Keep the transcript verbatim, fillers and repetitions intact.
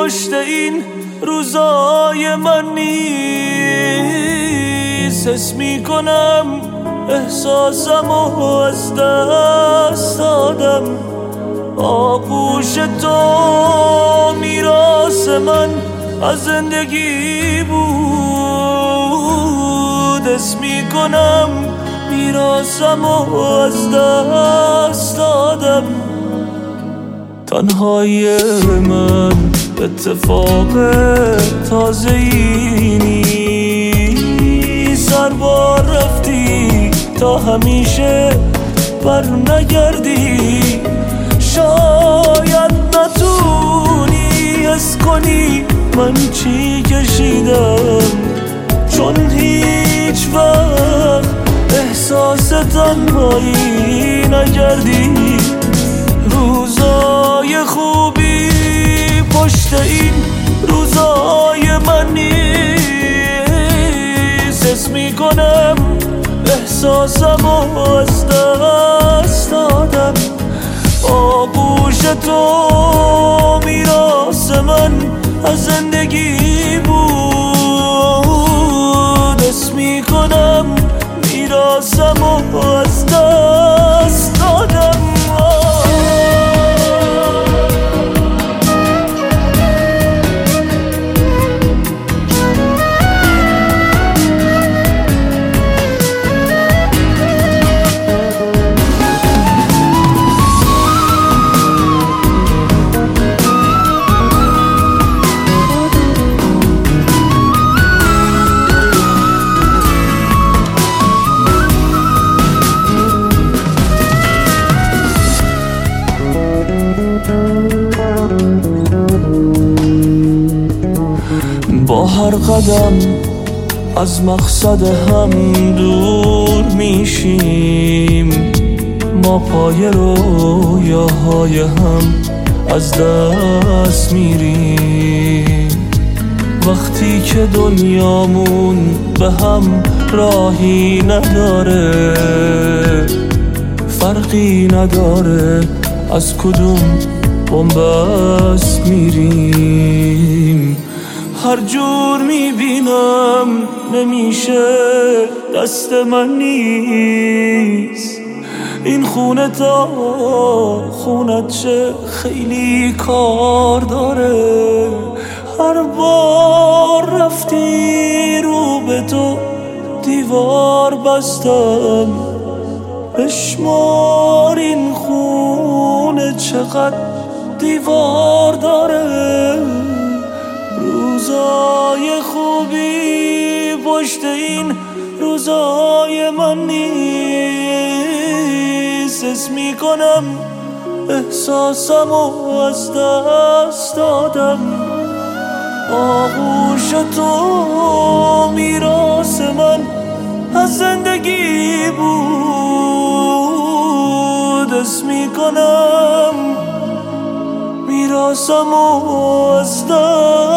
پشت این روزای من نیست. حس میکنم احساسم و از دست دادم. آغوش تو میراث من از زندگی بود. حس میکنم میراثم و از دست دادم. تنهایی من اتفاق تازه‌ای نیست. هر بار رفتی تا همیشه بر نگردی. شاید نتونی حس کنی من چی کشیدم، چون هیچ وقت احساس تنهایی نکردی. روزای خوبی پشت این روزای من نیست. حس میکنم احساسم و از دست دادم. آغوش تو میراث من از زندگی بود. حس میکنم میراثم و از دست دادم. با هر قدم از مقصد هم دور میشیم. ما پای رویاهای هم از دست میریم. وقتی که دنیامون به هم راهی نداره، فرقی نداره از کدوم بنبست میریم. هر جور میبینم نمیشه، دست من نیست. این خونه تا خونت چه خیلی کار داره. هر بار رفتی رو به تو دیوار بستم. بشمار این خونه چقدر دیوار داره. روزای خوبی پشت این روزای من نیست. حس میکنم احساسم و از دست دادم. آغوش تو میراث من از زندگی بود. حس میکنم میراثم و از دست